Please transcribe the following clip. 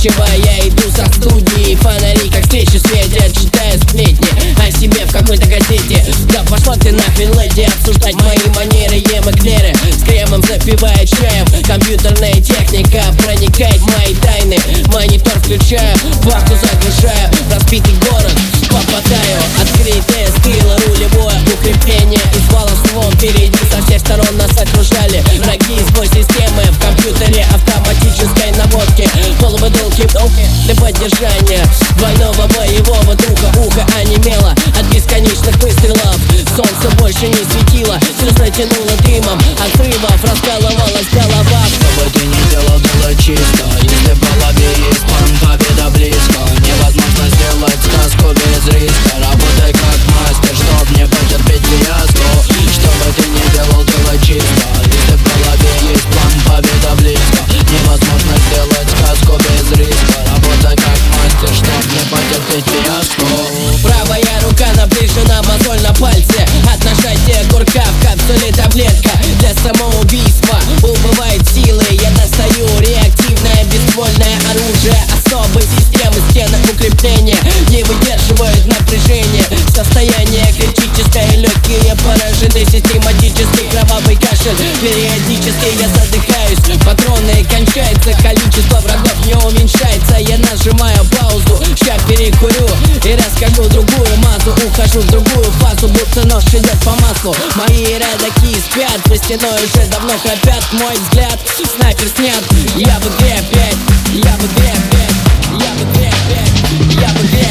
нечего, я иду со студии. Фонари как свечи светят, читаю сплетни о себе в какой-то газете. Да пошла ты нахрен, леди, обсуждать мои манеры. Ем эклеры с кремом, запивая чаем. Компьютерная техника проникает в мои тайны. Монитор включаю, вахту заглушаю. Разбитый город попадаю. Открытые стилы, рулевое укрепление. Из волослов впереди со всех сторон нас окружали враги. Сбой системы в компьютере автоматической наводки. Полубутылки для поддержания двойного боевого духа. Ухо онемело от бесконечных выстрелов. Солнце больше не светило, слезы тянуло дымом. От взрывов раскалывалась голова. Что бы ты ни делал, было чисто. Если в голове есть план, победа близко. Невозможно сделать сказку без риска. Работай как мастер, чтоб не потерпеть фиаско. Что бы ты ни делал, было чисто. Если в голове есть план, победа близко. Невозможно сделать сказку без риска. Работай как мастер, чтоб не потерпеть фиаско. Правая рука напряжена, мозоль на пальце. От нажатия курка в капсуле таблетка для самоубийства. Убывает силы, я достаю реактивное бесствольное оружие. Особой системы стены укрепления не выдерживают напряжения. Состояние критическое, легкие поражены. Систематический кровавый кашель. Периодически я задыхаюсь. Патроны кончаются, количество врагов не уменьшается. Я нажимаю паузу, ща перекурю и расскажу другую мазу. Ухожу в другую фазу, будто нож идет по маслу. Мои родаки спят, за стеной уже давно храпят. Мой взгляд, снайпер снят. Я в игре опять, я в игре опять, я в игре опять, я в игре